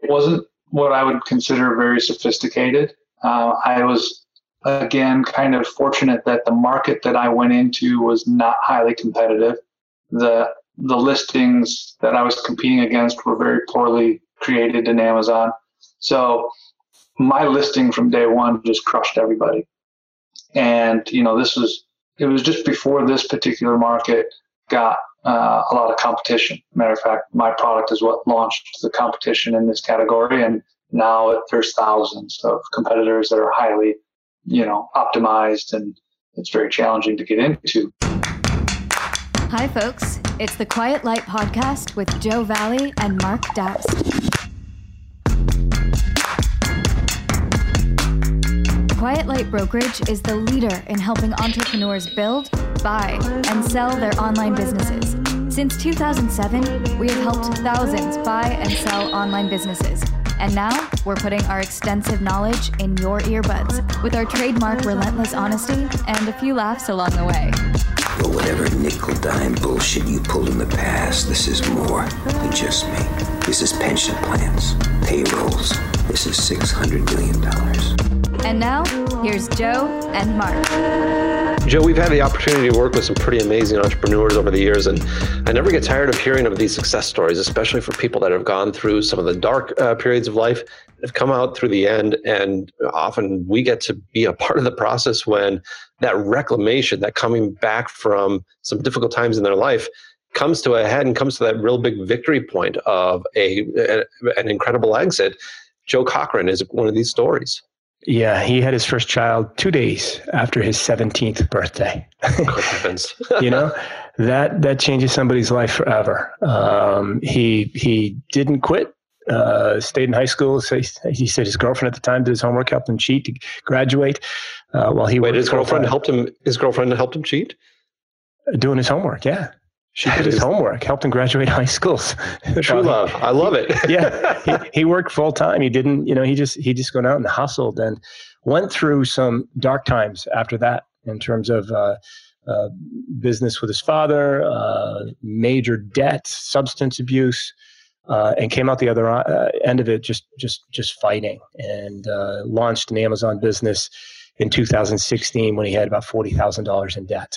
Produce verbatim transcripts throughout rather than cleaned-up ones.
wasn't what I would consider very sophisticated. Uh, I was, again, kind of fortunate that the market that I went into was not highly competitive. The the listings that I was competing against were very poorly created in Amazon. So my listing from day one just crushed everybody. And, you know, this was, it was just before this particular market got uh, a lot of competition. Matter of fact, my product is what launched the competition in this category. And now there's thousands of competitors that are highly, you know, optimized, and it's very challenging to get into. Hi, folks. It's the Quiet Light Podcast with Joe Valley and Mark Dast. Quiet Light Brokerage is the leader in helping entrepreneurs build, buy, and sell their online businesses. Since two thousand seven, we have helped thousands buy and sell online businesses. And now we're putting our extensive knowledge in your earbuds with our trademark relentless honesty and a few laughs along the way. But whatever nickel-dime bullshit you pulled in the past, this is more than just me. This is pension plans, payrolls. This is six hundred million dollars. And now, here's Joe and Mark. Joe, we've had the opportunity to work with some pretty amazing entrepreneurs over the years, and I never get tired of hearing of these success stories, especially for people that have gone through some of the dark uh, periods of life, have come out through the end, and often we get to be a part of the process when that reclamation, that coming back from some difficult times in their life, comes to a head and comes to that real big victory point of a, a an incredible exit. Joe Cochran is one of these stories. Yeah, he had his first child two days after his seventeenth birthday. Good heavens. You know, that that changes somebody's life forever. Um, he he didn't quit, uh, stayed in high school. So he, he said his girlfriend at the time did his homework, helped him cheat to graduate. Uh, while he Wait, his girlfriend full-time. helped him. His girlfriend helped him cheat? Doing his homework, yeah. She did his homework, helped him graduate high schools. True love. I love it. Yeah. He, he worked full time. He didn't, you know, he just, he just went out and hustled and went through some dark times after that in terms of uh, uh, business with his father, uh, major debt, substance abuse, uh, and came out the other uh, end of it just, just, just fighting, and uh, launched an Amazon business in two thousand sixteen when he had about forty thousand dollars in debt.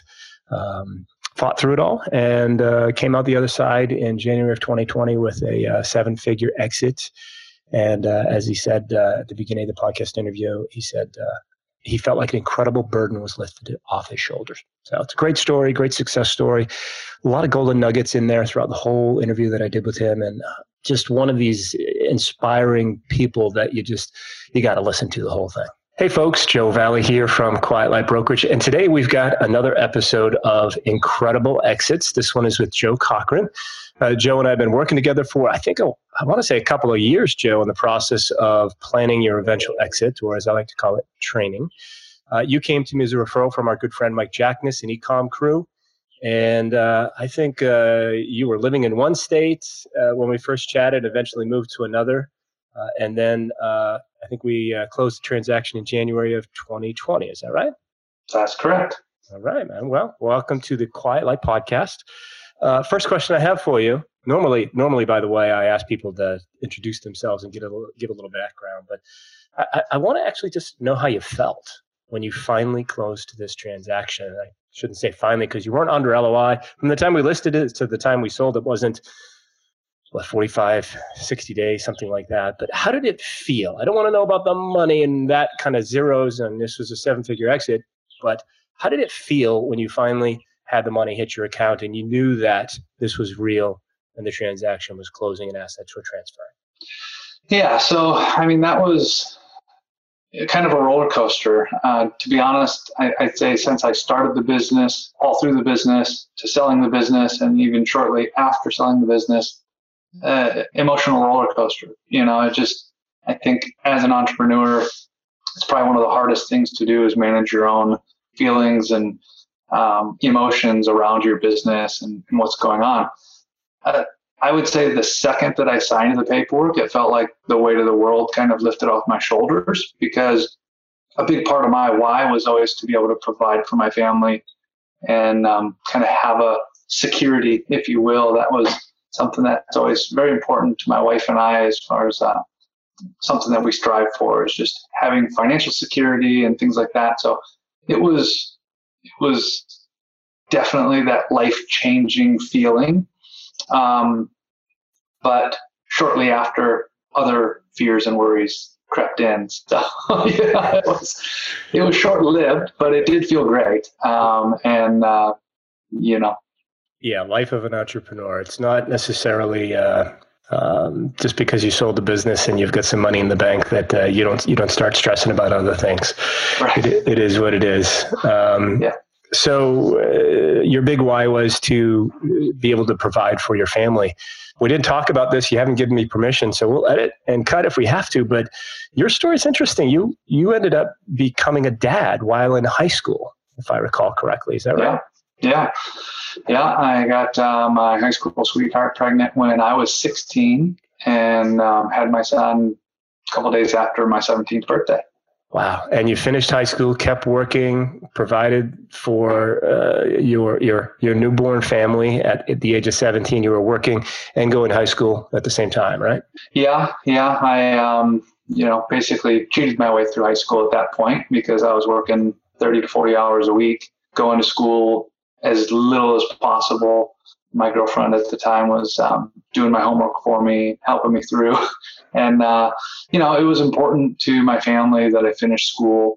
Um, fought through it all and uh, came out the other side in January of twenty twenty with a uh, seven-figure exit. And uh, as he said uh, at the beginning of the podcast interview, he said uh, he felt like an incredible burden was lifted off his shoulders. So it's a great story, great success story. A lot of golden nuggets in there throughout the whole interview that I did with him. And uh, just one of these inspiring people that you just, you got to listen to the whole thing. Hey folks, Joe Valley here from Quiet Light Brokerage, and today we've got another episode of Incredible Exits. This one is with Joe Cochran. Uh, Joe and I have been working together for, I think, oh, I want to say a couple of years, Joe, in the process of planning your eventual exit, or as I like to call it, training. Uh, you came to me as a referral from our good friend Mike Jackness and Ecom Crew, and uh, I think uh, you were living in one state uh, when we first chatted, eventually moved to another. Uh, and then uh, I think we uh, closed the transaction in January of twenty twenty. Is that right? That's correct. All right, man. Well, welcome to the Quiet Light Podcast. Uh, first question I have for you. Normally, normally, by the way, I ask people to introduce themselves and get a little, give a little background. But I, I want to actually just know how you felt when you finally closed this transaction. I shouldn't say finally because you weren't under L O I. From the time we listed it to the time we sold it wasn't, what, forty-five, sixty days, something like that. But how did it feel? I don't want to know about the money and that kind of zeros, and this was a seven-figure exit, but how did it feel when you finally had the money hit your account and you knew that this was real and the transaction was closing and assets were transferring? Yeah, so, I mean, that was kind of a roller coaster. Uh, to be honest, I, I'd say since I started the business, all through the business, to selling the business, and even shortly after selling the business, Uh, emotional roller coaster. You know, it just, I think as an entrepreneur, it's probably one of the hardest things to do is manage your own feelings and um, emotions around your business and, and what's going on. Uh, I would say the second that I signed the paperwork, it felt like the weight of the world kind of lifted off my shoulders, because a big part of my why was always to be able to provide for my family and um, kind of have a security, if you will. That was something that's always very important to my wife and I, as far as uh, something that we strive for, is just having financial security and things like that. So it was, it was definitely that life-changing feeling. Um, but shortly after, other fears and worries crept in. So yeah, it was, it was short-lived, but it did feel great. Um, and, uh, you know. Yeah, life of an entrepreneur. It's not necessarily uh, um, just because you sold the business and you've got some money in the bank that uh, you don't you don't start stressing about other things. Right. It, it is what it is. Um, yeah. So uh, your big why was to be able to provide for your family. We didn't talk about this. You haven't given me permission, so we'll edit and cut if we have to. But your story is interesting. You you ended up becoming a dad while in high school, if I recall correctly. Is that right? Yeah. Yeah. Yeah. I got uh, my high school sweetheart pregnant when I was sixteen, and um, had my son a couple of days after my seventeenth birthday. Wow. And you finished high school, kept working, provided for uh, your your your newborn family at, at the age of seventeen. You were working and going to high school at the same time, right? Yeah. Yeah. I, um, you know, basically cheated my way through high school at that point because I was working thirty to forty hours a week, going to school as little as possible. My girlfriend at the time was um, doing my homework for me, helping me through. And, uh, you know, it was important to my family that I finished school.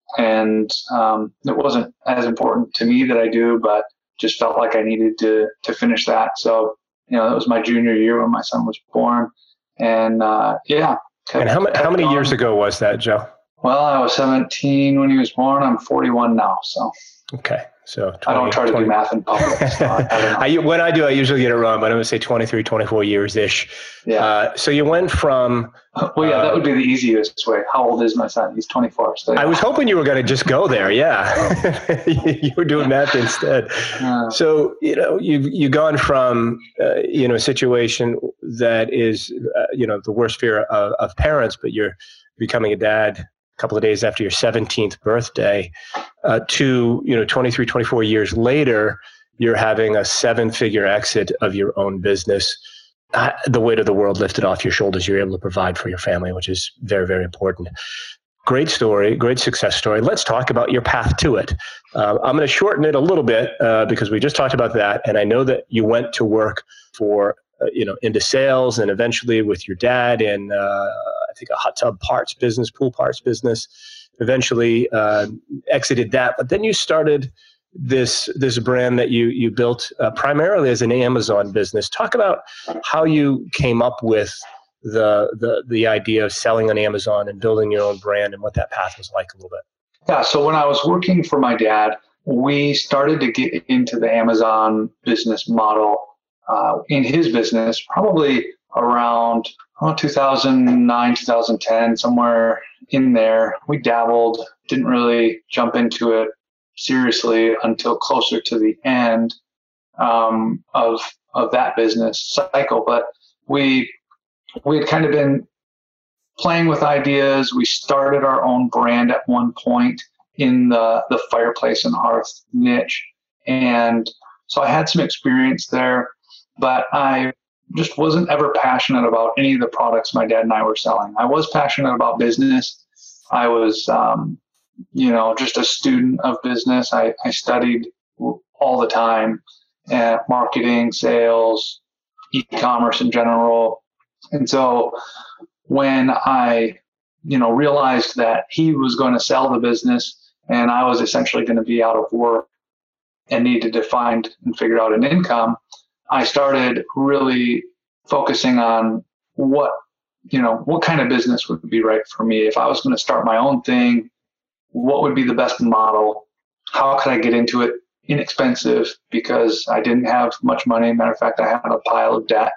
And um, it wasn't as important to me that I do, but just felt like I needed to to finish that. So, you know, that was my junior year when my son was born. And, uh, yeah. Kept, and how, how many on. years ago was that, Joe? Well, I was seventeen when he was born. I'm forty-one now, so. Okay. So twenty, I don't try to twenty do math in public. So I, I, don't know. I, when I do, I usually get it wrong, but I'm going to say twenty-three, twenty-four years-ish. Yeah. Uh, so you went from... Well, yeah, uh, that would be the easiest way. How old is my son? He's twenty-four. So yeah. I was hoping you were going to just go there. Yeah. You were doing math instead. Uh, so, you know, you've, you've gone from, uh, you know, a situation that is, uh, you know, the worst fear of, of parents, but you're becoming a dad a couple of days after your seventeenth birthday, uh, to, you know, twenty-three, twenty-four years later, you're having a seven-figure exit of your own business. Uh, the weight of the world lifted off your shoulders. You're able to provide for your family, which is very, very important. Great story, great success story. Let's talk about your path to it. Uh, I'm going to shorten it a little bit uh, because we just talked about that. And I know that you went to work for, uh, you know, into sales and eventually with your dad in, uh, I think, a hot tub parts business, pool parts business, eventually uh, exited that. But then you started this this brand that you you built uh, primarily as an Amazon business. Talk about how you came up with the the the idea of selling on Amazon and building your own brand and what that path was like a little bit. Yeah, so when I was working for my dad, we started to get into the Amazon business model uh, in his business probably around oh, two thousand nine, two thousand ten, somewhere in there. We dabbled, didn't really jump into it seriously until closer to the end um, of of that business cycle. But we we had kind of been playing with ideas. We started our own brand at one point in the the fireplace and hearth niche, and so I had some experience there. But I just wasn't ever passionate about any of the products my dad and I were selling. I was passionate about business. I was um, you know, just a student of business. I, I studied all the time, uh, marketing, sales, e-commerce in general. And so when I, you know, realized that he was going to sell the business and I was essentially going to be out of work and needed to find and figure out an income, I started really focusing on what, you know, what kind of business would be right for me. If I was going to start my own thing, what would be the best model? How could I get into it inexpensive because I didn't have much money. Matter of fact, I had a pile of debt.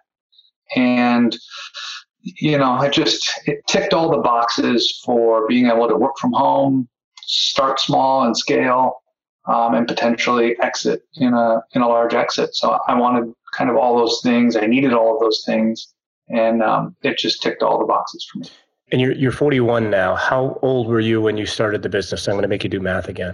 And, you know, it just, it ticked all the boxes for being able to work from home, start small and scale, um, and potentially exit in a, in a large exit. So I wanted kind of all those things. I needed all of those things. And um, it just ticked all the boxes for me. And you're you're forty-one now. How old were you when you started the business? I'm going to make you do math again.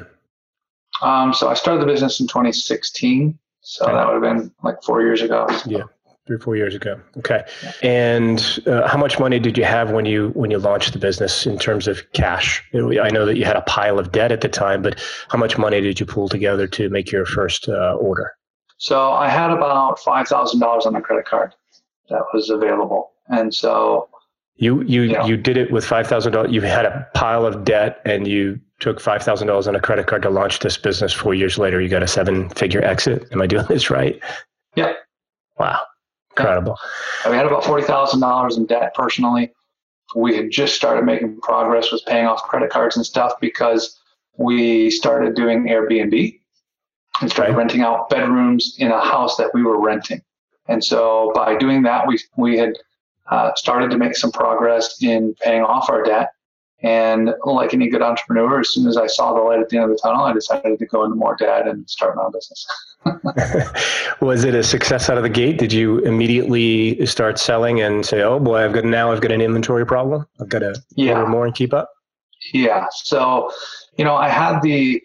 Um, so I started the business in twenty sixteen. So okay. That would have been like four years ago. Yeah. Three, four years ago. Okay. And uh, how much money did you have when you when you launched the business in terms of cash? I know that you had a pile of debt at the time, but how much money did you pull together to make your first uh, order? So I had about five thousand dollars on my credit card that was available. And so you you you, know, you did it with five thousand dollars. You had a pile of debt and you took five thousand dollars on a credit card to launch this business. Four years later, you got a seven-figure exit. Am I doing this right? Yeah. Wow. Incredible. We had about forty thousand dollars in debt personally. We had just started making progress with paying off credit cards and stuff because we started doing Airbnb and started Right. renting out bedrooms in a house that we were renting. And so by doing that, we we had uh, started to make some progress in paying off our debt. And like any good entrepreneur, as soon as I saw the light at the end of the tunnel, I decided to go into more debt and start my own business. Was it a success out of the gate? Did you immediately start selling and say, "Oh boy, I've got now I've got an inventory problem. I've got to Yeah. order more and keep up"? Yeah. So, you know, I had the,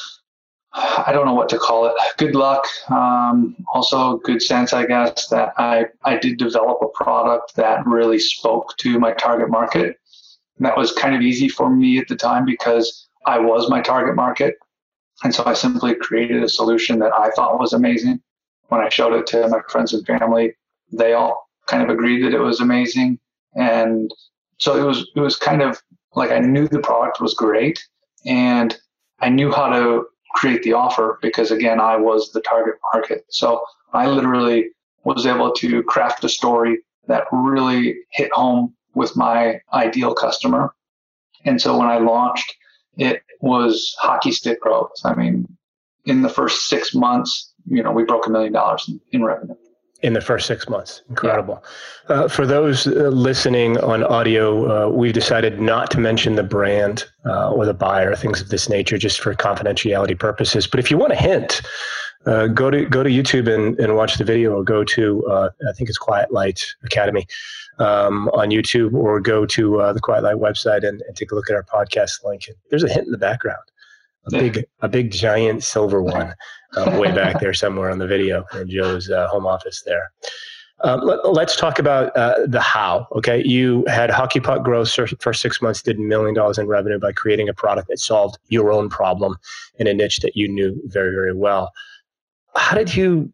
I don't know what to call it, good luck, um, also good sense, I guess, that I, I did develop a product that really spoke to my target market. And that was kind of easy for me at the time because I was my target market. And so I simply created a solution that I thought was amazing. When I showed it to my friends and family, they all kind of agreed that it was amazing. And so it was, it was kind of like I knew the product was great and I knew how to create the offer because, again, I was the target market. So I literally was able to craft a story that really hit home with my ideal customer. And so when I launched, it was hockey stick growth. I mean, in the first six months, you know, we broke a million dollars in, in revenue. In the first six months. Incredible. Yeah. Uh, for those uh, listening on audio, uh, we've decided not to mention the brand uh, or the buyer, things of this nature, just for confidentiality purposes. But if you want a hint, uh, go to go to YouTube and, and watch the video, or go to, uh, I think it's Quiet Light Academy um, on YouTube, or go to uh, the Quiet Light website and, and take a look at our podcast link. There's a hint in the background, a Yeah. big, a big giant silver one. Uh, way back there somewhere on the video in Joe's uh, home office there. Um, let, let's talk about uh, the how. Okay, you had Hockey Puck growth for six months, did a million dollars in revenue by creating a product that solved your own problem in a niche that you knew very, very well. How did you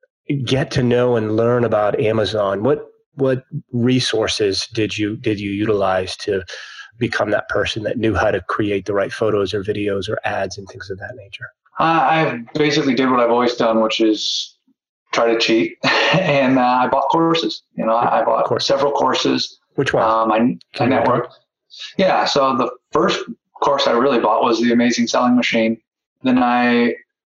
get to know and learn about Amazon? What what resources did you did you utilize to become that person that knew how to create the right photos or videos or ads and things of that nature? I basically did what I've always done, which is try to cheat. and uh, I bought courses. You know, I, I bought Course. several courses. Which one? Um, I, I you networked. Yeah. So the first course I really bought was the Amazing Selling Machine. Then I,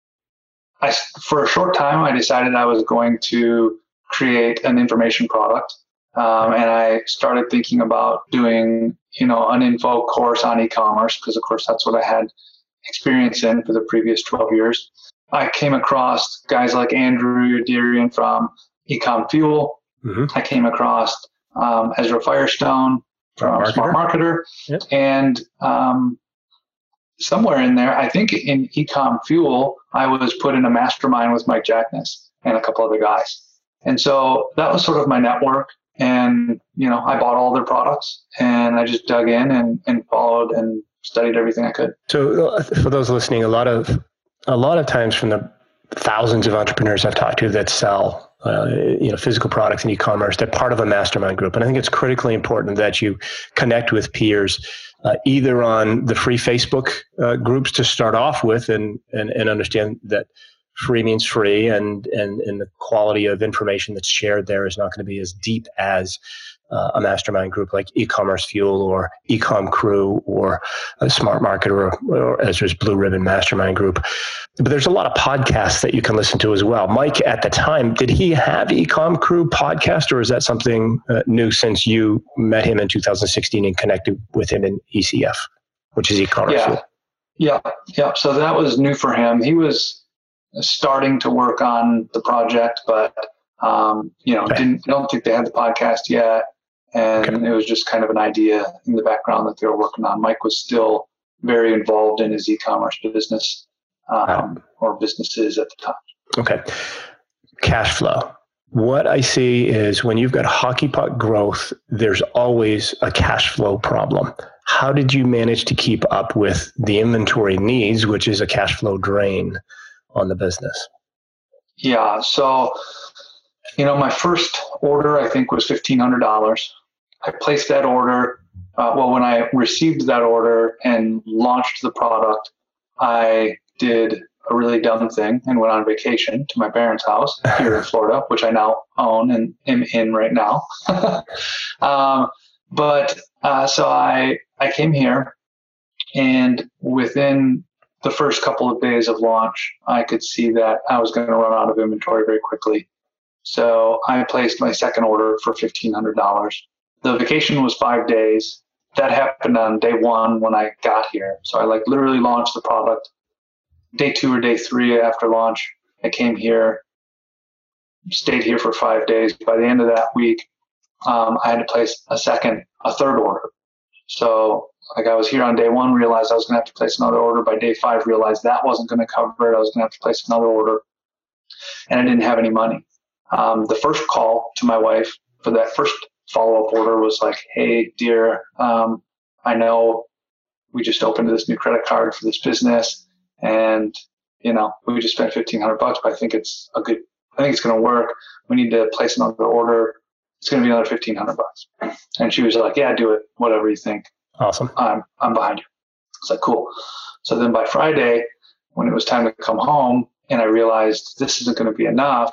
I, for a short time, I decided I was going to create an information product. Um, and I started thinking about doing, you know, an info course on e-commerce because, of course, that's what I had experience in for the previous twelve years. I came across guys like Andrew Darian from Ecom Fuel. Mm-hmm. I came across um, Ezra Firestone from Marketer. Smart Marketer. Yep. And um, somewhere in there, I think in Ecom Fuel, I was put in a mastermind with Mike Jackness and a couple other guys. And so that was sort of my network. And, you know, I bought all their products and I just dug in and, and followed and studied everything I could. So uh, for those listening, a lot of a lot of times from the thousands of entrepreneurs I've talked to that sell uh, you know physical products in e-commerce, they're part of a mastermind group. And I think it's critically important that you connect with peers uh, either on the free Facebook uh, groups to start off with and, and and understand that free means free, and and and the quality of information that's shared there is not going to be as deep as Uh, a mastermind group like E-commerce Fuel or Ecom Crew or a Smart Marketer or, or Ezra's Blue Ribbon Mastermind Group. But there's a lot of podcasts that you can listen to as well. Mike, at the time, did he have Ecom Crew podcast, or is that something uh, new since you met him in two thousand sixteen and connected with him in E C F, which is E-commerce Yeah. Fuel? Yeah. Yeah. So that was new for him. He was starting to work on the project, but, um, you know, Okay. didn't, I don't think they had the podcast yet. And Okay. it was just kind of an idea in the background that they were working on. Mike was still very involved in his e-commerce business um, or businesses at the time. Okay. Cash flow. What I see is when you've got hockey puck growth, there's always a cash flow problem. How did you manage to keep up with the inventory needs, which is a cash flow drain on the business? Yeah. So, you know, my first order, I think, was fifteen hundred dollars. I placed that order. Uh, well, when I received that order and launched the product, I did a really dumb thing and went on vacation to my parents' house here in Florida, which I now own and am in right now. um, but uh, so I I came here, and within the first couple of days of launch, I could see that I was going to run out of inventory very quickly. So I placed my second order for fifteen hundred dollars. The vacation was five days. That happened on day one when I got here. So I like literally launched the product. Day two or day three after launch, I came here, stayed here for five days. By the end of that week, um, I had to place a second, a third order. So like I was here on day one, realized I was going to have to place another order. By day five, realized that wasn't going to cover it. I was going to have to place another order, and I didn't have any money. Um, the first call to my wife for that first follow-up order was like, hey, dear, um, I know we just opened this new credit card for this business. And, you know, we just spent fifteen hundred bucks, but I think it's a good, I think it's going to work. We need to place another order. It's going to be another fifteen hundred bucks. And she was like, yeah, do it. Whatever you think. Awesome. I'm, I'm behind you. It's like, cool. So then by Friday, when it was time to come home and I realized this isn't going to be enough,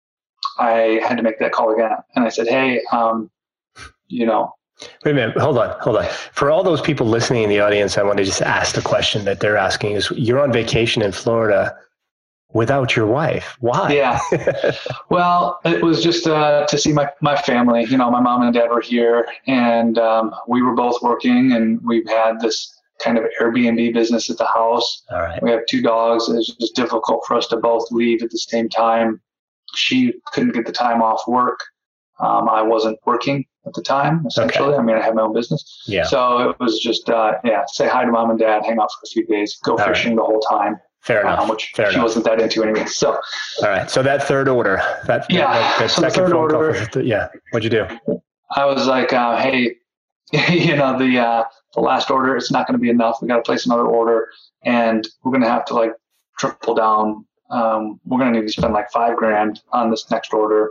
I had to make that call again. And I said, hey, um, you know, Wait a minute. Hold on. Hold on. For all those people listening in the audience, I want to just ask the question that they're asking is, you're on vacation in Florida without your wife. Why? Yeah. Well, it was just uh, to see my, my family. You know, my mom and dad were here, and um, we were both working, and we've had this kind of Airbnb business at the house. All right. We have two dogs. It was just difficult for us to both leave at the same time. She couldn't get the time off work. Um, I wasn't working at the time, essentially. Okay. I mean, I had my own business. Yeah. So it was just, uh, yeah, say hi to mom and dad, hang out for a few days, go All fishing right. the whole time. Fair enough. Um, which Fair she enough. wasn't that into anyway. So. All right. So that third order, that, yeah. that, that so second third phone order, call, for, yeah. What'd you do? I was like, uh, hey, you know, the, uh, the last order, it's not going to be enough. We got to place another order, and we're going to have to like triple down. Um, we're going to need to spend like five grand on this next order,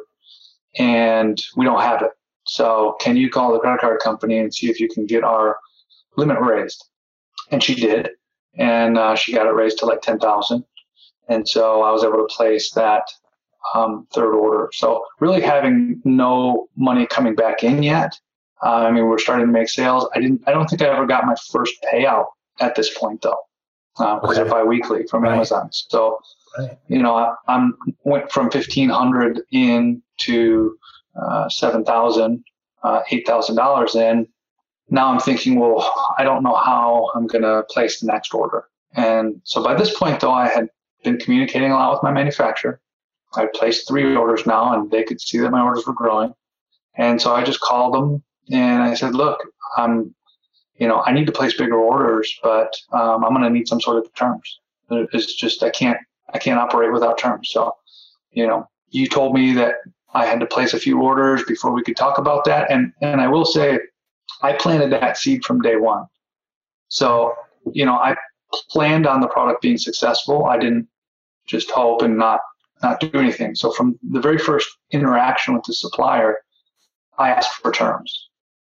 and we don't have it. So can you call the credit card company and see if you can get our limit raised? And she did. And uh, she got it raised to like ten thousand. And so I was able to place that um, third order. So really having no money coming back in yet. Uh, I mean, we're starting to make sales. I didn't, I don't think I ever got my first payout at this point though, because uh, they're biweekly from right. Amazon. So, right. you know, I I'm went from fifteen hundred in to uh, seven thousand, uh, eight thousand dollars in. Now I'm thinking, well, I don't know how I'm going to place the next order. And so by this point though, I had been communicating a lot with my manufacturer. I placed three orders now, and they could see that my orders were growing. And so I just called them and I said, look, I'm, you know, I need to place bigger orders, but um, I'm going to need some sort of terms. It's just, I can't, I can't operate without terms. So, you know, you told me that I had to place a few orders before we could talk about that. And, and I will say, I planted that seed from day one. So, you know, I planned on the product being successful. I didn't just hope and not, not do anything. So from the very first interaction with the supplier, I asked for terms,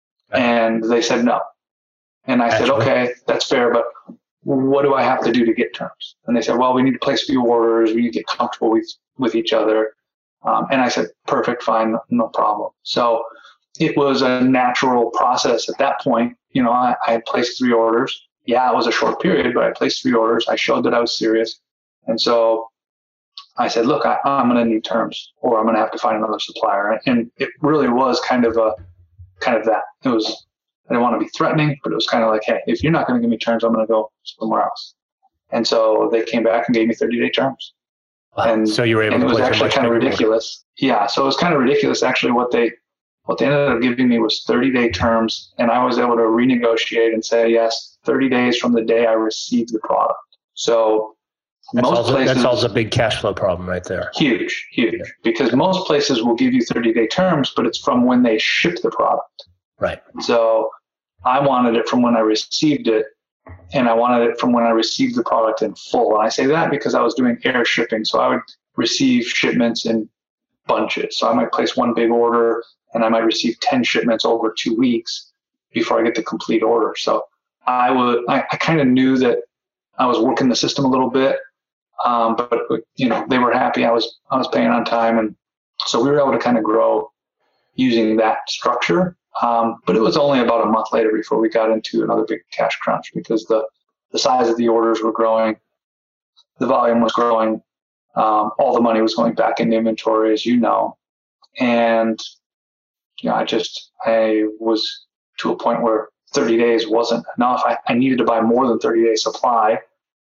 and they said no. And I Actually. said, okay, that's fair, but what do I have to do to get terms? And they said, well, we need to place a few orders. We need to get comfortable with, with each other. Um, and I said, perfect, fine, no problem. So it was a natural process at that point. You know, I, I had placed three orders. Yeah, it was a short period, but I placed three orders. I showed that I was serious. And so I said, look, I, I'm going to need terms, or I'm going to have to find another supplier. And it really was kind of a, kind of that. It was, I didn't want to be threatening, but it was kind of like, hey, if you're not going to give me terms, I'm going to go somewhere else. And so they came back and gave me thirty day terms. Wow. And so you were able and to it was actually kind of ridiculous. Order. Yeah. So it was kind of ridiculous. Actually, what they, what they ended up giving me was thirty day terms, and I was able to renegotiate and say, yes, thirty days from the day I received the product. So That's, most also, places, that's also a big cash flow problem right there. Huge, huge. Yeah. Because most places will give you thirty-day terms, but it's from when they ship the product. Right. So I wanted it from when I received it, and I wanted it from when I received the product in full. And I say that because I was doing air shipping. So I would receive shipments in bunches. So I might place one big order, and I might receive ten shipments over two weeks before I get the complete order. So I would, I, I kind of knew that I was working the system a little bit, um, but, but you know, they were happy. I was, I was paying on time, and so we were able to kind of grow using that structure. Um, but it was only about a month later before we got into another big cash crunch, because the, the size of the orders were growing, the volume was growing, um, all the money was going back into inventory, as you know, and you know, I just I was to a point where thirty days wasn't enough. I, I needed to buy more than thirty days supply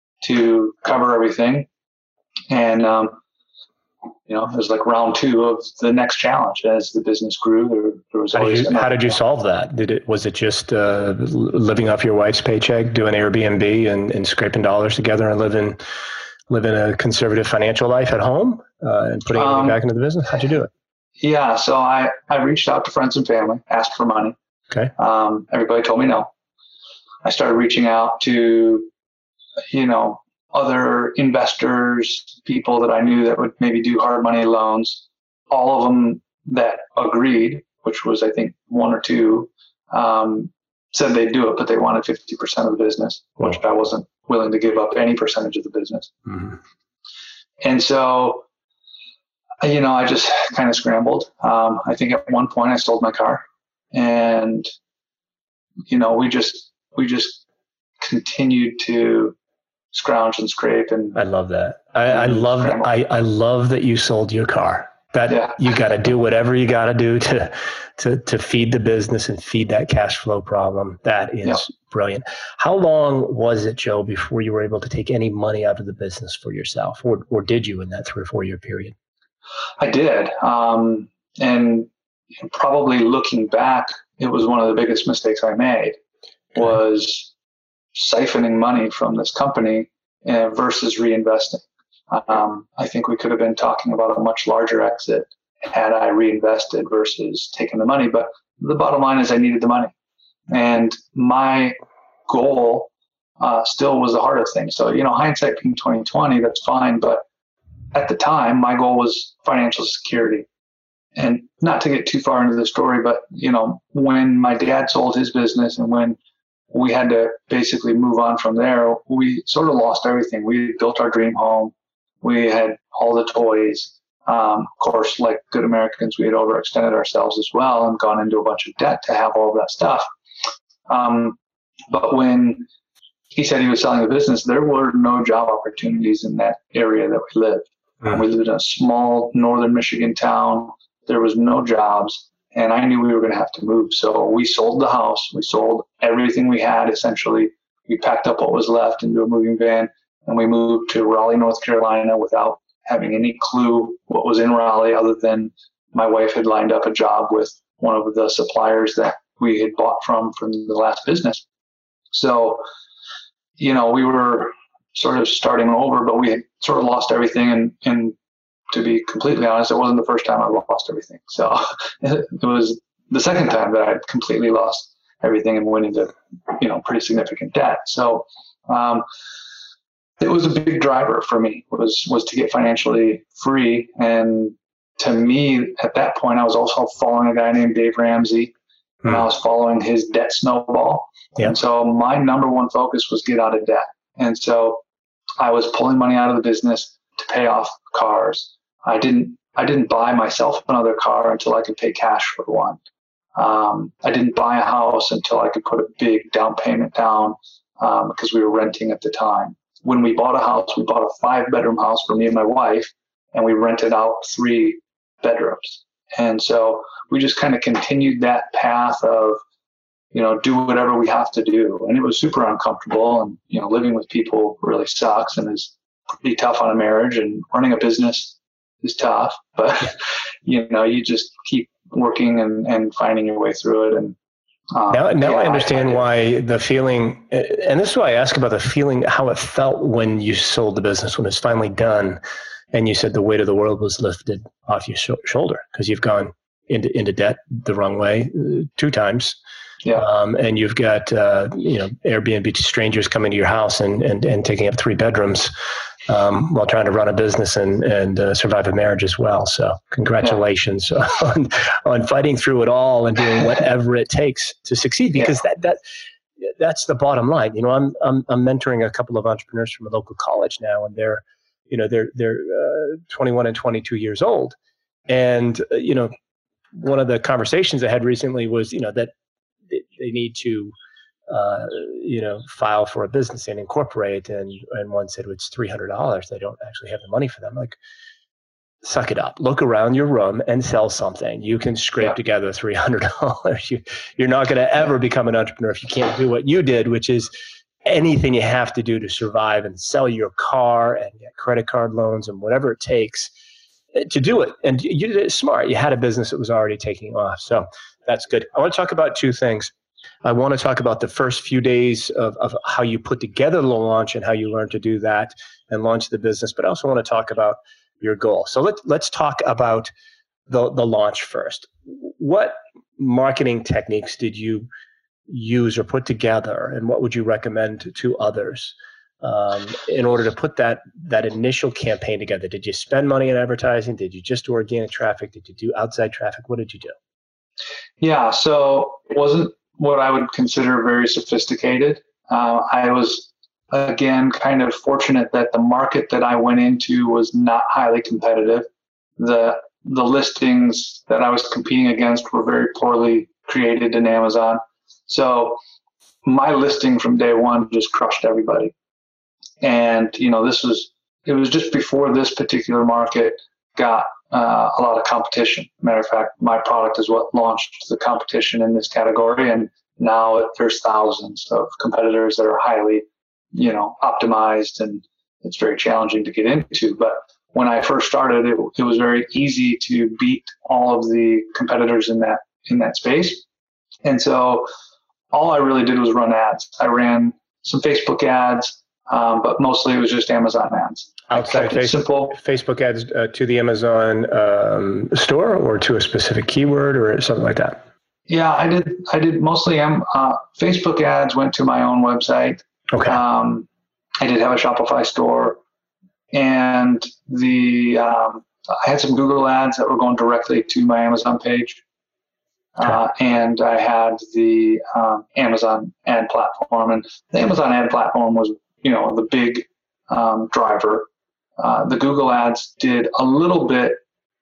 to cover everything, and um, you know, it was like round two of the next challenge. As the business grew, there, there was how always did you, how did you solve that? Did it was it just uh, living off your wife's paycheck, doing Airbnb and, and scraping dollars together and living living a conservative financial life at home uh, and putting um, it back into the business? How'd you do it? Yeah, so I, I reached out to friends and family, asked for money. Okay. Um, everybody told me no. I started reaching out to, you know, other investors, people that I knew that would maybe do hard money loans. All of them that agreed, which was I think one or two, um, said they'd do it, but they wanted fifty percent of the business, which I wasn't willing to give up any percentage of the business. Mm-hmm. And so, you know, I just kind of scrambled. Um, I think at one point I sold my car, and, you know, we just, we just continued to scrounge and scrape. And I love that. I, I love that. I, I love that you sold your car. That yeah. You got to do whatever you got to do to, to, to feed the business and feed that cash flow problem. That is yeah. brilliant. How long was it, Joe, before you were able to take any money out of the business for yourself, or, or did you in that three or four year period? I did. Um, and probably looking back, it was one of the biggest mistakes I made okay. was siphoning money from this company uh, versus reinvesting. Um, I think we could have been talking about a much larger exit had I reinvested versus taking the money. But the bottom line is I needed the money. And my goal uh, still was the heart of things. So, you know, hindsight being twenty twenty, that's fine. But at the time, my goal was financial security. And not to get too far into the story, but, you know, when my dad sold his business and when we had to basically move on from there, we sort of lost everything. We built our dream home. We had all the toys. Um, of course, like good Americans, we had overextended ourselves as well and gone into a bunch of debt to have all of that stuff. Um, but when he said he was selling the business, there were no job opportunities in that area that we lived. Mm. We lived in a small northern Michigan town. There was no jobs, and I knew we were going to have to move. So we sold the house. We sold everything we had, essentially. We packed up what was left into a moving van, and we moved to Raleigh, North Carolina without having any clue what was in Raleigh, other than my wife had lined up a job with one of the suppliers that we had bought from from the last business. So, you know, we were sort of starting over, but we had sort of lost everything. And, and to be completely honest, it wasn't the first time I lost everything. So it was the second time that I had completely lost everything and went into, you know, pretty significant debt. So, um, it was a big driver for me was, was to get financially free. And to me, at that point, I was also following a guy named Dave Ramsey, hmm. and I was following his debt snowball. Yeah. And so my number one focus was get out of debt. And so I was pulling money out of the business to pay off cars. I didn't, I didn't buy myself another car until I could pay cash for one. Um, I didn't buy a house until I could put a big down payment down, um, because we were renting at the time. When we bought a house, we bought a five bedroom house for me and my wife, and we rented out three bedrooms. And so we just kind of continued that path of, you know, do whatever we have to do. And it was super uncomfortable. And, you know, living with people really sucks and is pretty tough on a marriage, and running a business is tough, but, you know, you just keep working and, and finding your way through it. And Um, now, now yeah, I understand I, I why the feeling, and this is why I ask about the feeling, how it felt when you sold the business, when it's finally done, and you said the weight of the world was lifted off your sh- shoulder because you've gone into into debt the wrong way uh, two times. Yeah. Um, and you've got uh, you know Airbnb strangers coming to your house and and, and taking up three bedrooms um, while trying to run a business and and uh, survive a marriage as well. So congratulations yeah. on on fighting through it all and doing whatever it takes to succeed. Because yeah. that that that's the bottom line. You know, I'm I'm I'm mentoring a couple of entrepreneurs from a local college now, and they're you know they're they're uh, twenty-one and twenty-two years old, and uh, you know one of the conversations I had recently was you know that. They need to, uh, you know, file for a business and incorporate. And, and one said, well, it's three hundred dollars. They don't actually have the money for them. Like, suck it up. Look around your room and sell something. You can scrape yeah. together three hundred dollars. You, you're not going to ever become an entrepreneur if you can't do what you did, which is anything you have to do to survive and sell your car and get credit card loans and whatever it takes to do it. And you did it smart. You had a business that was already taking off. So that's good. I want to talk about two things. I want to talk about the first few days of, of how you put together the launch and how you learned to do that and launch the business. But I also want to talk about your goal. So let's let's talk about the, the launch first. What marketing techniques did you use or put together, and what would you recommend to others um, in order to put that that initial campaign together? Did you spend money in advertising? Did you just do organic traffic? Did you do outside traffic? What did you do? Yeah, so it wasn't what I would consider very sophisticated. Uh, I was, again, kind of fortunate that the market that I went into was not highly competitive. The the listings that I was competing against were very poorly created in Amazon. So my listing from day one just crushed everybody. And, you know, this was, it was just before this particular market got Uh, a lot of competition. Matter of fact, my product is what launched the competition in this category, and now there's thousands of competitors that are highly, you know, optimized, and it's very challenging to get into. But when I first started, it, it was very easy to beat all of the competitors in that in that space. And so, all I really did was run ads. I ran some Facebook ads, um, but mostly it was just Amazon ads. Outside Facebook, simple. Facebook ads uh, to the Amazon um, store or to a specific keyword or something like that? Yeah, I did. I did mostly um, uh, Facebook ads went to my own website. Okay. Um, I did have a Shopify store, and the um, I had some Google ads that were going directly to my Amazon page, okay. uh, and I had the um, Amazon ad platform, and the Amazon ad platform was, you know, the big um, driver. Uh, the Google ads did a little bit.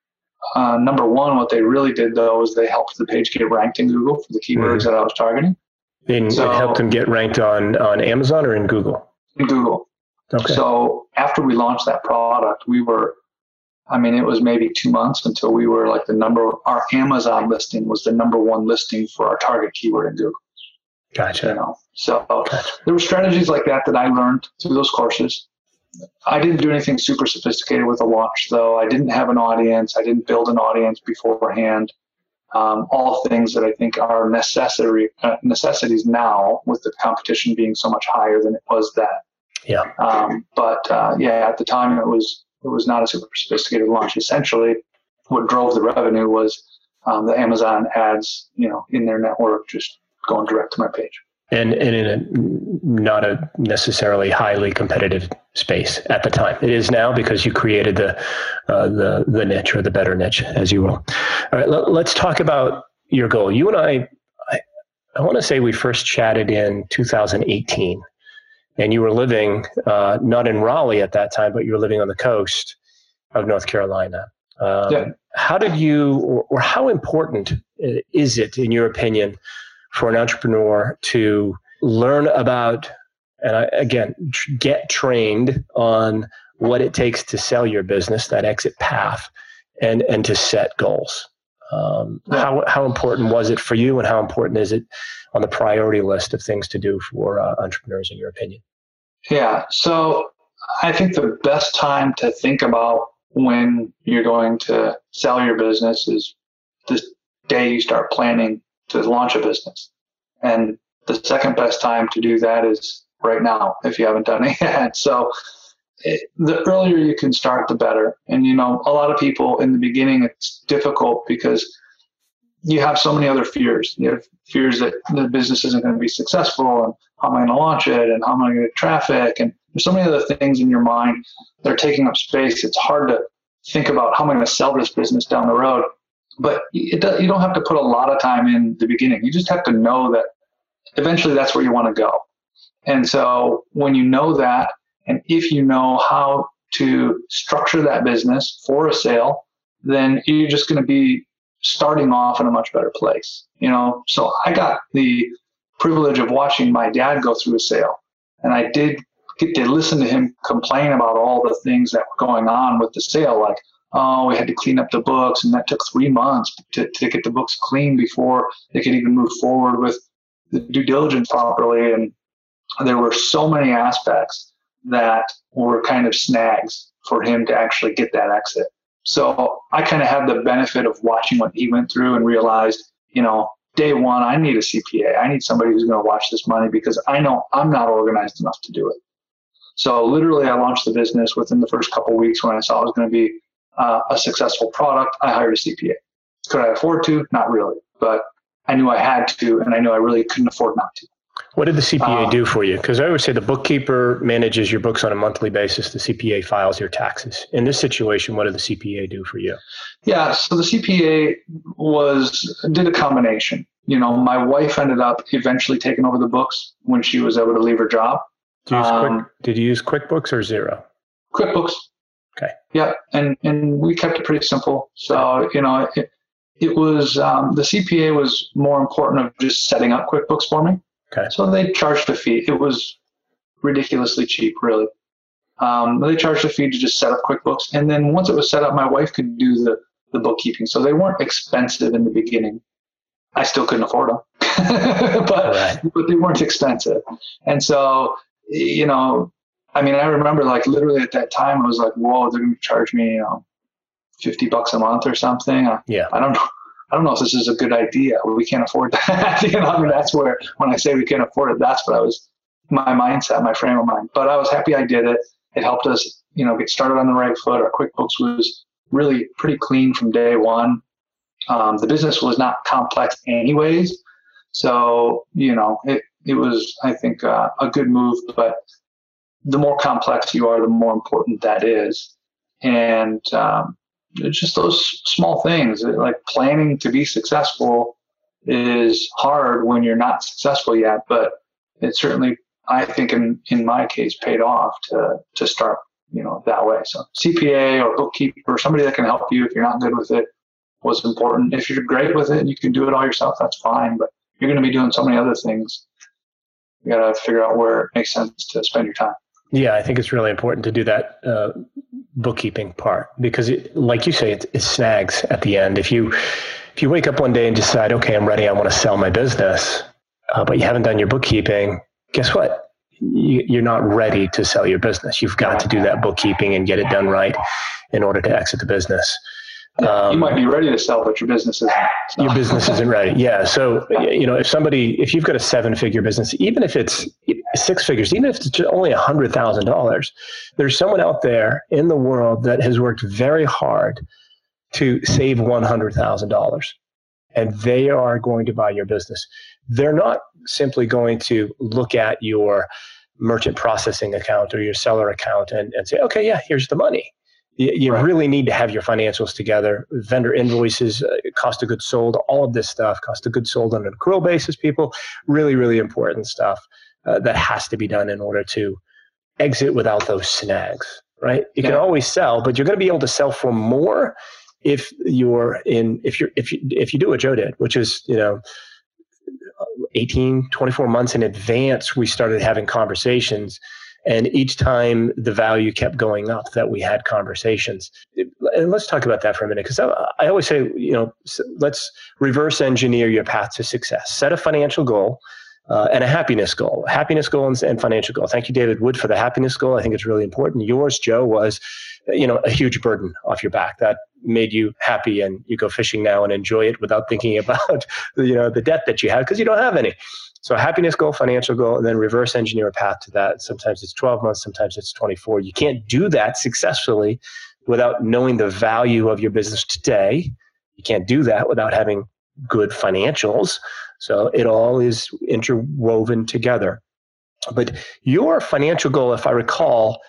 Uh, number one, what they really did, though, is they helped the page get ranked in Google for the keywords mm-hmm. that I was targeting. And so, it helped them get ranked on, on Amazon or in Google? In Google. Okay. So after we launched that product, we were, I mean, it was maybe two months until we were like the number, our Amazon listing was the number one listing for our target keyword in Google. Gotcha. You know, so gotcha. There were strategies like that that I learned through those courses. I didn't do anything super sophisticated with the launch, though. I didn't have an audience. I didn't build an audience beforehand. Um, all things that I think are necessary uh, necessities now, with the competition being so much higher than it was then. Yeah. Um, but uh, yeah, at the time it was it was not a super sophisticated launch. Essentially, what drove the revenue was um, the Amazon ads, you know, in their network, just going direct to my page. And, and in a not a necessarily highly competitive space at the time. It is now because you created the uh, the the niche, or the better niche, as you will. All right, let, let's talk about your goal. You and I, I, I want to say we first chatted in two thousand eighteen, and you were living uh, not in Raleigh at that time, but you were living on the coast of North Carolina. Um, yeah. How did you, or, or how important is it, in your opinion, for an entrepreneur to learn about, and I, again, tr- get trained on what it takes to sell your business, that exit path, and, and to set goals? Um, yeah. How how important was it for you, and how important is it on the priority list of things to do for uh, entrepreneurs, in your opinion? Yeah, so I think the best time to think about when you're going to sell your business is the day you start planning to launch a business. And the second best time to do that is right now, if you haven't done it yet. So it, the earlier you can start, the better. And, you know, a lot of people in the beginning, it's difficult because you have so many other fears. You have fears that the business isn't going to be successful, and how am I going to launch it, and how am I going to get traffic? And there's so many other things in your mind that are taking up space. It's hard to think about how am I going to sell this business down the road. But it does, you don't have to put a lot of time in the beginning. You just have to know that eventually that's where you want to go. And so when you know that, and if you know how to structure that business for a sale, then you're just going to be starting off in a much better place. You know, so I got the privilege of watching my dad go through a sale, and I did get to listen to him complain about all the things that were going on with the sale. Like, oh, we had to clean up the books, and that took three months to, to get the books clean before they could even move forward with the due diligence properly. And there were so many aspects that were kind of snags for him to actually get that exit. So I kind of had the benefit of watching what he went through and realized, you know, day one, I need a C P A. I need somebody who's going to watch this money because I know I'm not organized enough to do it. So literally I launched the business within the first couple of weeks when I saw it was going to be uh, a successful product. I hired a C P A. Could I afford to? Not really, but I knew I had to, and I knew I really couldn't afford not to. What did the C P A um, do for you? Because I would say the bookkeeper manages your books on a monthly basis. The C P A files your taxes. In this situation, what did the C P A do for you? Yeah, so the C P A was did a combination. You know, my wife ended up eventually taking over the books when she was able to leave her job. Did you use, um, quick, did you use QuickBooks or Xero? QuickBooks. Okay. Yeah, and, and we kept it pretty simple. So, you know, it, it was, um, the C P A was more important of just setting up QuickBooks for me. Okay. So they charged a fee. It was ridiculously cheap, really. Um, they charged a fee to just set up QuickBooks. And then once it was set up, my wife could do the, the bookkeeping. So they weren't expensive in the beginning. I still couldn't afford them, but, right. but they weren't expensive. And so, you know, I mean, I remember like literally at that time, I was like, whoa, they're going to charge me, you know, fifty bucks a month or something. Yeah. I don't know. I don't know if this is a good idea. We can't afford that. you know, I mean, that's where, when I say we can't afford it, that's what I was, my mindset, my frame of mind. But I was happy I did it. It helped us, you know, get started on the right foot. Our QuickBooks was really pretty clean from day one. Um, the business was not complex anyways. So, you know, it, it was, I think, uh, a good move. But the more complex you are, the more important that is. And, um, it's just those small things, like planning to be successful is hard when you're not successful yet, but it certainly, I think in, in my case, paid off to, to start, you know, that way. So C P A or bookkeeper or somebody that can help you if you're not good with it was important. If you're great with it and you can do it all yourself, that's fine, but you're going to be doing so many other things. You got to figure out where it makes sense to spend your time. Yeah, I think it's really important to do that uh, bookkeeping part because, it, like you say, it, it snags at the end. If you if you wake up one day and decide, okay, I'm ready, I want to sell my business, uh, but you haven't done your bookkeeping, guess what? You, you're not ready to sell your business. You've got to do that bookkeeping and get it done right in order to exit the business. Um, you might be ready to sell, but your business isn't. So. Your business isn't ready. Yeah. So, you know, if somebody, if you've got a seven figure business, even if it's six figures, even if it's only a hundred thousand dollars, there's someone out there in the world that has worked very hard to save one hundred thousand dollars and they are going to buy your business. They're not simply going to look at your merchant processing account or your seller account and, and say, okay, yeah, here's the money. You, you right. really need to have your financials together, vendor invoices, uh, cost of goods sold, all of this stuff, cost of goods sold on an accrual basis, people, really, really important stuff uh, that has to be done in order to exit without those snags, right? You yeah. can always sell, but you're going to be able to sell for more if you're in, if you're, if you, if you do what Joe did, which is, you know, eighteen, twenty-four months in advance, we started having conversations. And each time the value kept going up that we had conversations. And let's talk about that for a minute, because I, I always say, you know, let's reverse engineer your path to success. Set a financial goal. uh, and a happiness goal, happiness goal and, and financial goal. Thank you, David Wood, for the happiness goal. I think it's really important. Yours, Joe, was, you know, a huge burden off your back that made you happy, and you go fishing now and enjoy it without thinking about, you know, the debt that you have because you don't have any. So happiness goal, financial goal, and then reverse engineer a path to that. Sometimes it's twelve months, sometimes it's twenty-four. You can't do that successfully without knowing the value of your business today. You can't do that without having good financials. So it all is interwoven together. But your financial goal, if I recall,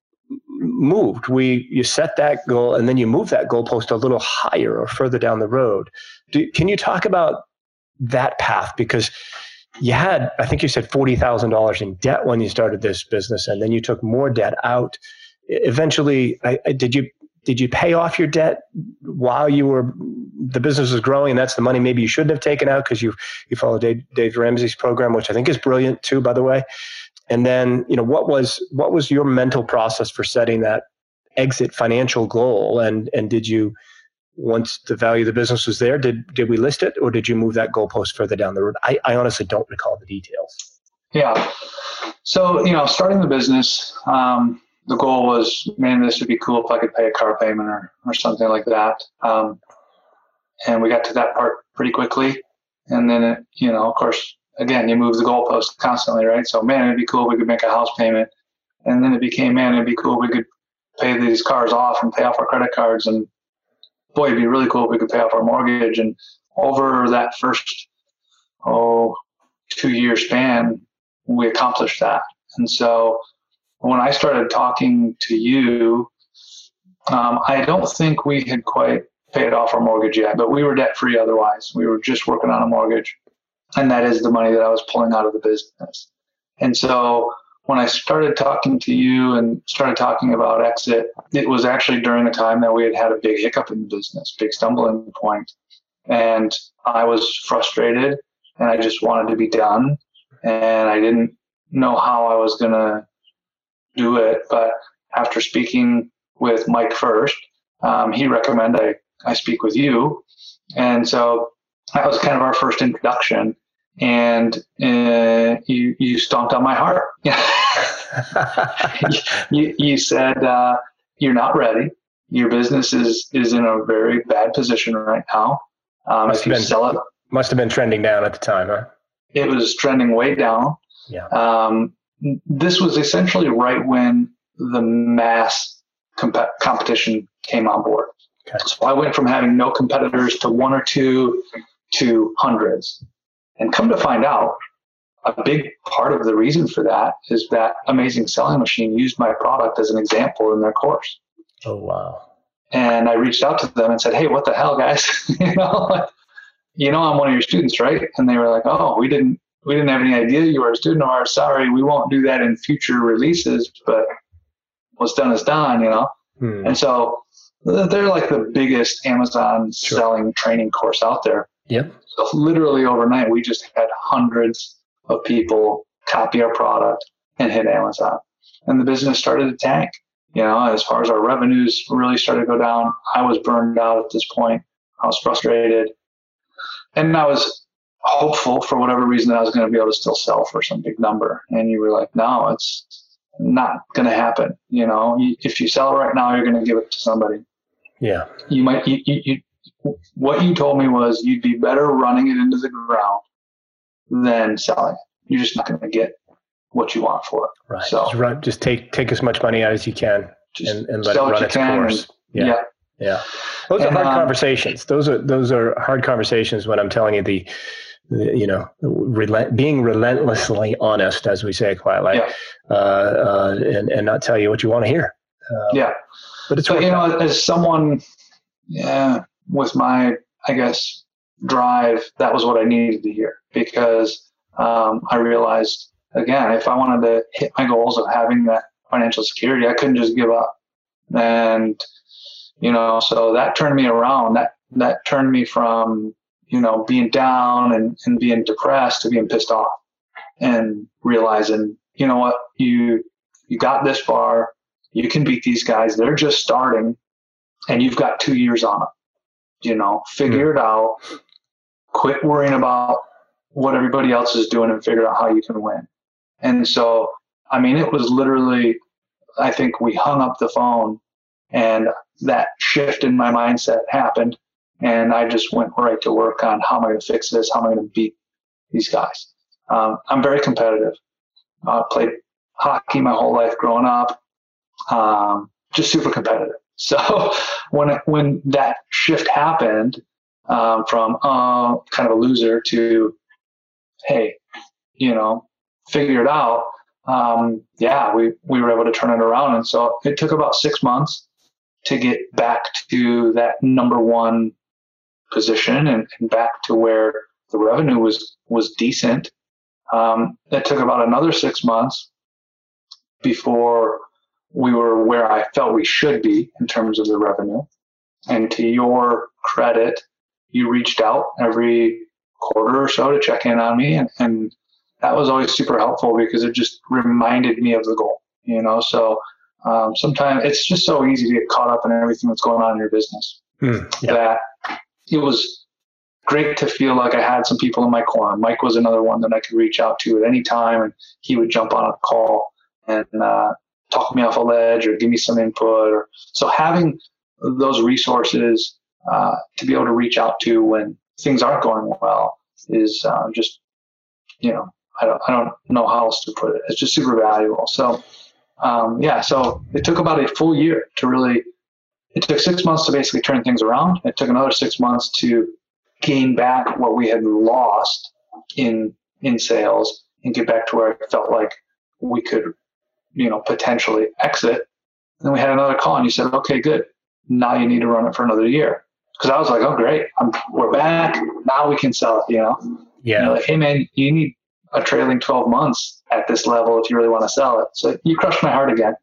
moved. We you set that goal and then you move that goalpost a little higher or further down the road. Do, can you talk about that path? Because you had, I think you said forty thousand dollars in debt when you started this business, and then you took more debt out. Eventually, I, I, did you did you pay off your debt while you were the business was growing, and that's the money maybe you shouldn't have taken out because you you followed Dave, Dave Ramsey's program, which I think is brilliant too, by the way. And then, you know, what was what was your mental process for setting that exit financial goal? And and did you, once the value of the business was there, did did we list it, or did you move that goalpost further down the road? I, I honestly don't recall the details. Yeah. So, you know, starting the business, um, the goal was, man, this would be cool if I could pay a car payment or, or something like that. Um, and we got to that part pretty quickly. And then, it, you know, of course, again, you move the goalpost constantly, right? So, man, it'd be cool if we could make a house payment. And then it became, man, it'd be cool if we could pay these cars off and pay off our credit cards. And boy, it'd be really cool if we could pay off our mortgage. And over that first, oh, two-year span, we accomplished that. And so when I started talking to you, um, I don't think we had quite paid off our mortgage yet, but we were debt-free otherwise. We were just working on a mortgage. And that is the money that I was pulling out of the business. And so when I started talking to you and started talking about exit, it was actually during a time that we had had a big hiccup in the business, big stumbling point. And I was frustrated and I just wanted to be done. And I didn't know how I was going to do it. But after speaking with Mike first, um, he recommended I, I speak with you. And so that was kind of our first introduction. And uh, you you stomped on my heart. you, you said, uh, you're not ready. Your business is, is in a very bad position right now. Um, if you been, sell it, must have been trending down at the time, huh? It was trending way down. Yeah. Um, this was essentially right when the mass comp- competition came on board. Okay. So I went from having no competitors to one or two to hundreds. And come to find out, a big part of the reason for that is that Amazing Selling Machine used my product as an example in their course. Oh, wow. And I reached out to them and said, hey, what the hell, guys? you know, you know, I'm one of your students, right? And they were like, oh, we didn't, we didn't have any idea you were a student of ours. Sorry, we won't do that in future releases, but what's done is done, you know? Hmm. And so they're like the biggest Amazon sure. selling training course out there. Yep. So literally overnight, we just had hundreds of people copy our product and hit Amazon. And the business started to tank. You know, as far as our revenues really started to go down, I was burned out at this point. I was frustrated. And I was hopeful for whatever reason that I was going to be able to still sell for some big number. And you were like, no, it's not going to happen. You know, if you sell it right now, you're going to give it to somebody. Yeah. You might, you, you, you what you told me was you'd be better running it into the ground than selling it. You're just not going to get what you want for it. Right. So just, run, just take take as much money out as you can and, and let it run its course. And, yeah. yeah. Yeah. Those and, are hard um, conversations. Those are those are hard conversations when I'm telling you the, the you know, relent, being relentlessly honest, as we say at Quiet Life, yeah. uh, uh, and, and not tell you what you want to hear. Um, yeah. But it's so, you know, as someone, yeah, with my, I guess, drive, that was what I needed to hear, because um, I realized, again, if I wanted to hit my goals of having that financial security, I couldn't just give up. And, you know, so that turned me around. That that turned me from, you know, being down and, and being depressed to being pissed off and realizing, you know what, you you got this far. You can beat these guys. They're just starting, and you've got two years on them. You know, figure mm-hmm. it out. Quit worrying about what everybody else is doing and figure out how you can win. And so, I mean, it was literally, I think we hung up the phone and that shift in my mindset happened. And I just went right to work on how am I going to fix this? How am I going to beat these guys? Um, I'm very competitive. I uh, played hockey my whole life growing up, um, just super competitive. So when when that shift happened um, from uh, kind of a loser to, hey, you know, figure it out, um, yeah, we, we were able to turn it around. And so it took about six months to get back to that number one position and, and back to where the revenue was, was decent. Um, it took about another six months before we were where I felt we should be in terms of the revenue. And to your credit, you reached out every quarter or so to check in on me. And, and that was always super helpful because it just reminded me of the goal, you know? So um, sometimes it's just so easy to get caught up in everything that's going on in your business mm, yeah. that it was great to feel like I had some people in my corner. Mike was another one that I could reach out to at any time, and he would jump on a call and uh, talk me off a ledge or give me some input. Or so having those resources uh, to be able to reach out to when things aren't going well is uh, just, you know, I don't, I don't know how else to put it. It's just super valuable. So, um, yeah, so it took about a full year to really, it took six months to basically turn things around. It took another six months to gain back what we had lost in, in sales and get back to where I felt like we could, you know, potentially exit. And then we had another call and you said, okay, good. Now you need to run it for another year. Cause I was like, oh great. I'm, we're back. Now we can sell it, you know? Yeah. You're like, hey man, you need a trailing twelve months at this level if you really want to sell it. So you crushed my heart again.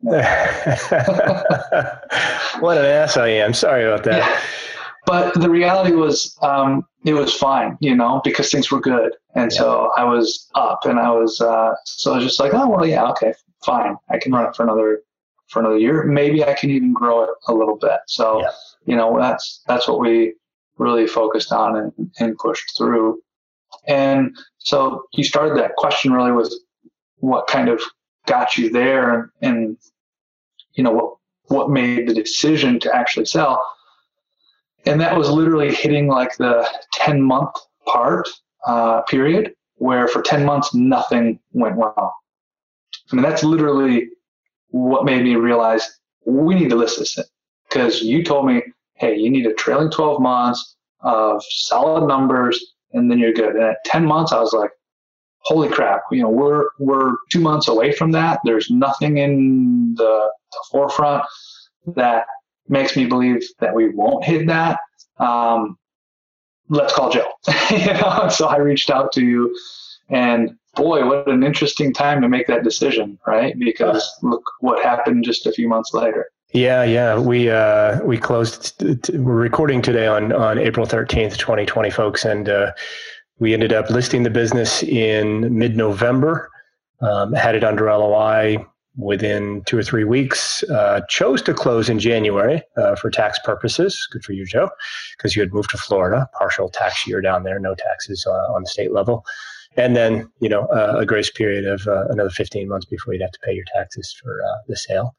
What an ass I am. Sorry about that. Yeah. But the reality was, um, it was fine, you know, because things were good. And yeah. so I was up and I was, uh, so I was just like, oh, well, yeah, okay, fine. I can run it for another, for another year. Maybe I can even grow it a little bit. So, yeah. you know, that's, that's what we really focused on and, and pushed through. And so you started that question really with what kind of got you there and, and you know, what, what made the decision to actually sell. And that was literally hitting like the ten month part uh, period where for ten months, nothing went wrong. I mean, that's literally what made me realize we need to list this because you told me, hey, you need a trailing twelve months of solid numbers and then you're good. And at ten months, I was like, holy crap, you know, we're, we're two months away from that. There's nothing in the, the forefront that makes me believe that we won't hit that. Um, let's call Joe. you know? So I reached out to you and boy, what an interesting time to make that decision, right? Because look what happened just a few months later. Yeah, yeah. We uh, we closed. T- t- we're recording today on on April thirteenth, twenty twenty, folks, and uh, we ended up listing the business in mid-November. Um, had it under L O I within two or three weeks. Uh, chose to close in January uh, for tax purposes. Good for you, Joe, because you had moved to Florida, partial tax year down there, no taxes uh, on the state level. And then, you know, uh, a grace period of uh, another fifteen months before you'd have to pay your taxes for uh, the sale.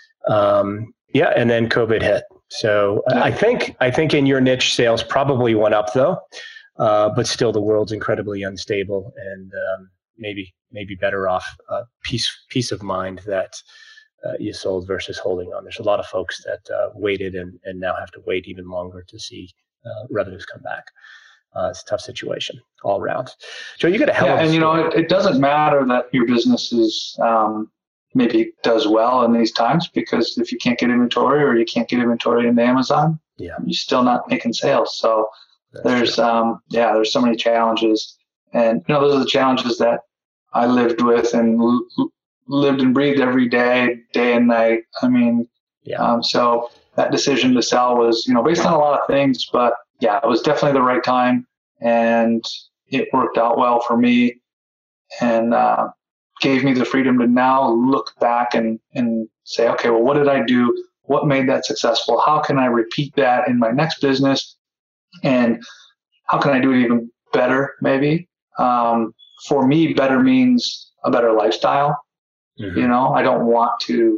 Um, yeah, and then COVID hit. So uh, I think I think in your niche, sales probably went up though, uh, but still the world's incredibly unstable, and um, maybe maybe better off uh, peace peace of mind that uh, you sold versus holding on. There's a lot of folks that uh, waited and, and now have to wait even longer to see uh, revenues come back. Uh, it's a tough situation all around. Joe, you got to help. Yeah, and you know, it, it doesn't matter that your business is um, maybe does well in these times, because if you can't get inventory or you can't get inventory into Amazon, yeah, you're still not making sales. So That's there's, um, yeah, there's so many challenges, and you know, those are the challenges that I lived with and l- lived and breathed every day, day and night. I mean, yeah. Um, so that decision to sell was, you know, based on a lot of things, but yeah, it was definitely the right time, and it worked out well for me, and uh, gave me the freedom to now look back and, and say, okay, well, what did I do? What made that successful? How can I repeat that in my next business? And how can I do it even better, maybe? Um, for me, better means a better lifestyle. Mm-hmm. You know, I don't want to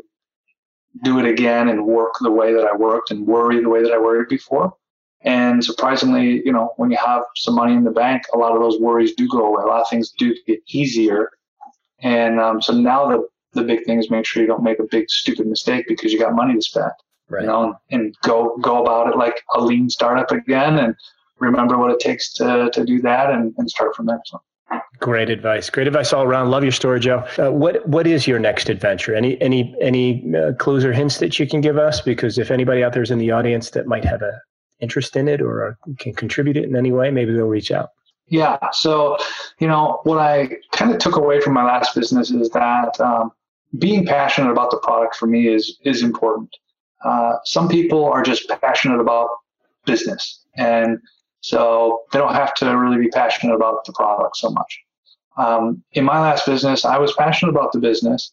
do it again and work the way that I worked and worry the way that I worried before. And surprisingly, you know, when you have some money in the bank, a lot of those worries do go away. A lot of things do get easier. And um, so now the, the big thing is make sure you don't make a big stupid mistake because you got money to spend. Right. You know, and go go about it like a lean startup again, and remember what it takes to to do that, and, and start from there. So. Great advice. Great advice all around. Love your story, Joe. Uh, what what is your next adventure? Any any any uh, clues or hints that you can give us? Because if anybody out there is in the audience that might have a interest in it or can contribute it in any way, maybe they'll reach out. Yeah. So, you know, what I kind of took away from my last business is that um, being passionate about the product for me is is important. Uh, some people are just passionate about business, and so they don't have to really be passionate about the product so much. Um, in my last business, I was passionate about the business,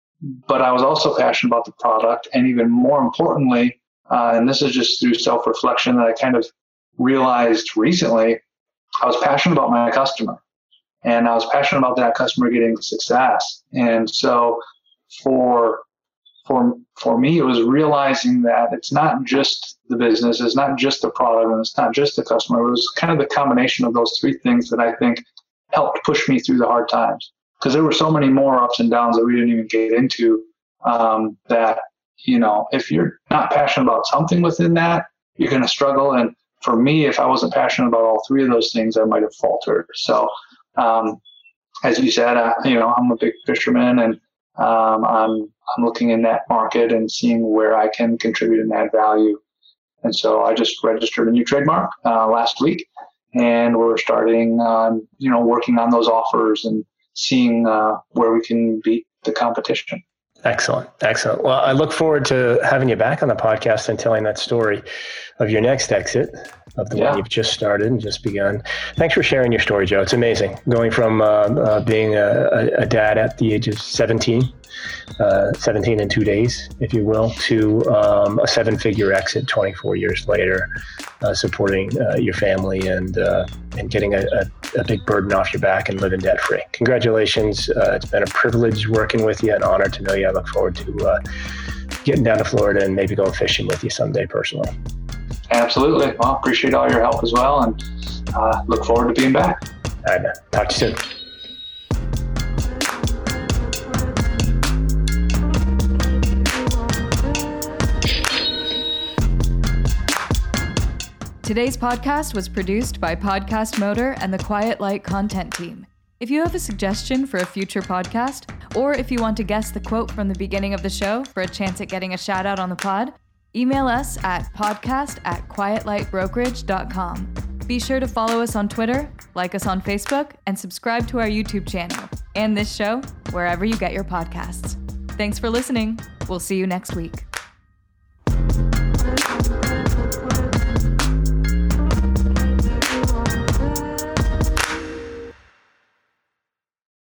but I was also passionate about the product, and even more importantly, uh, and this is just through self-reflection that I kind of realized recently, I was passionate about my customer, and I was passionate about that customer getting success. And so for For for me, it was realizing that it's not just the business, it's not just the product, and it's not just the customer. It was kind of the combination of those three things that I think helped push me through the hard times. Because there were so many more ups and downs that we didn't even get into um, that, you know, if you're not passionate about something within that, you're going to struggle. And for me, if I wasn't passionate about all three of those things, I might have faltered. So um, as you said, I, you know, I'm a big fisherman, and um, I'm I'm looking in that market and seeing where I can contribute and add value. And so I just registered a new trademark uh, last week, and we're starting, um, you know, working on those offers and seeing uh, where we can beat the competition. Excellent. Excellent. Well, I look forward to having you back on the podcast and telling that story of your next exit, of the yeah. one you've just started and just begun. Thanks for sharing your story, Joe. It's amazing. Going from uh, uh, being a, a dad at the age of seventeen, uh, seventeen in two days, if you will, to um, a seven-figure exit twenty-four years later, uh, supporting uh, your family and uh, and getting a, a, a big burden off your back and living debt-free. Congratulations. Uh, it's been a privilege working with you, an honor to know you. I look forward to uh, getting down to Florida and maybe going fishing with you someday personally. Absolutely. Well, appreciate all your help as well, and uh, look forward to being back. All right, man. Talk to you soon. Today's podcast was produced by Podcast Motor and the Quiet Light content team. If you have a suggestion for a future podcast, or if you want to guess the quote from the beginning of the show for a chance at getting a shout out on the pod, email us at podcast at quietlightbrokerage dot com. Be sure to follow us on Twitter, like us on Facebook, and subscribe to our YouTube channel and this show wherever you get your podcasts. Thanks for listening. We'll see you next week.